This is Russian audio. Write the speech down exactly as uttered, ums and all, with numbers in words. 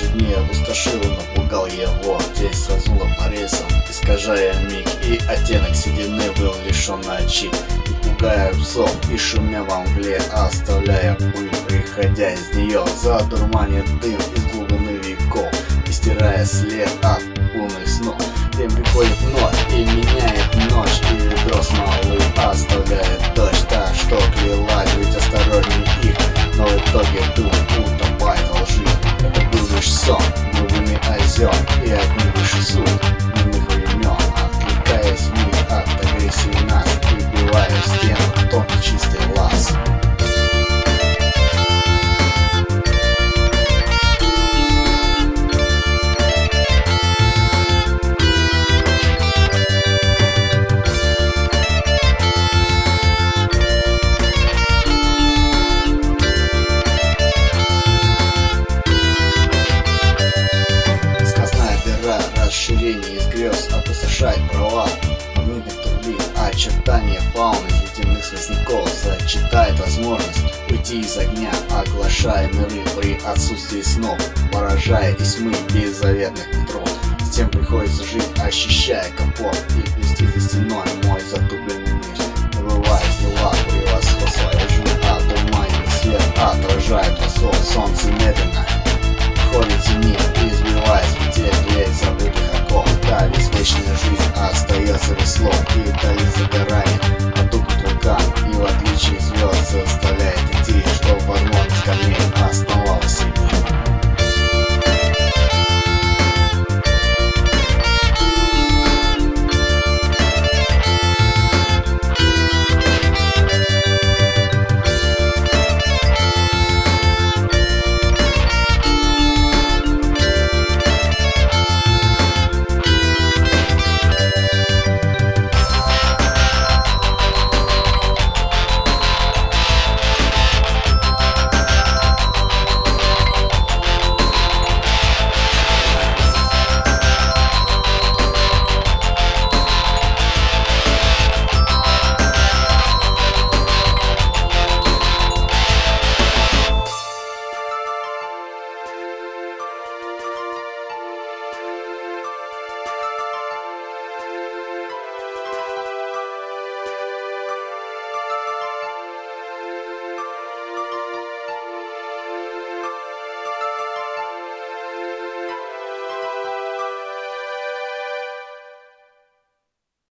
дни опустошил и напугал его. День скользнула по рельсам, искажая миг, и оттенок седины был лишен ночи, и пугая псов, и шумя во мгле, оставляя пыль, приходя из нее, задурманит дым из глубины веков, и стирая след от лунных снов. День приходит вновь и меняет ночь, и ведро смолы оставляет дождь, так что клялась быть осторожней их, но в итоге дым утопает во лжи. Это был лишь сон глубины озер, и от них лишь суть дневных времен, отвлекаясь в них от агрессии нас, и вбивая в стену тонкий чистый лаз. Расширение из грез опустошает права магнитных турбин, очертания фауны ледяных сквозняков сочетает возможность уйти из огня, оглашая миры при отсутствии снов, поражая из тьмы беззаветных ветров. Затем приходится жить, ощущая комфорт, и плести за стеной мой затуп